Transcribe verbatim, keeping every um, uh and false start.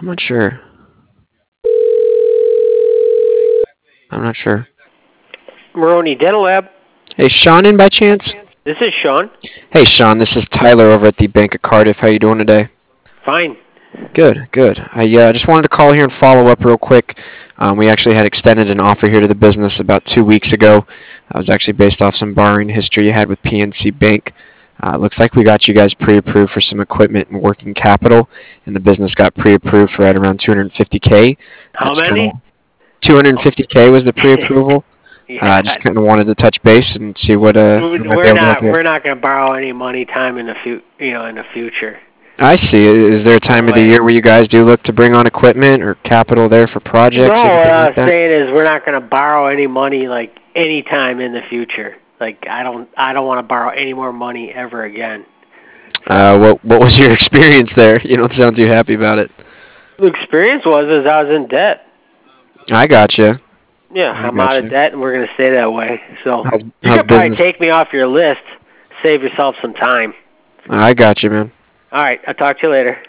not sure. I'm not sure. Maroney Dental Lab. Hey, Sean in by chance? This is Sean. Hey, Sean, this is Tyler over at the Bank of Cardiff. How you doing today? Fine. Good, good. I uh, just wanted to call here and follow up real quick. Um, we actually had extended an offer here to the business about two weeks ago. It was actually based off some borrowing history you had with P N C Bank. Uh, looks like we got you guys pre-approved for some equipment and working capital, and the business got pre-approved for right around two hundred fifty K. How That's many? kinda, two hundred fifty K was the pre-approval. yeah. Uh, just kind of wanted to touch base and see what uh we might be We're able to not. help you. We're not going to borrow any money time in the fu- You know, in the future. I see. Is there a time No of the way. year where you guys do look to bring on equipment or capital there for projects? No, what anything I like was that? saying is we're not going to borrow any money like any time in the future. Like I don't. I don't want to borrow any more money ever again. Uh, what what was your experience there? You don't sound too happy about it. The experience was is I was in debt. I gotcha. Yeah, I I'm out gotcha. of debt, and we're going to stay that way. So How's, you how's could probably business? take me off your list, save yourself some time. I gotcha, man. All right, I'll talk to you later.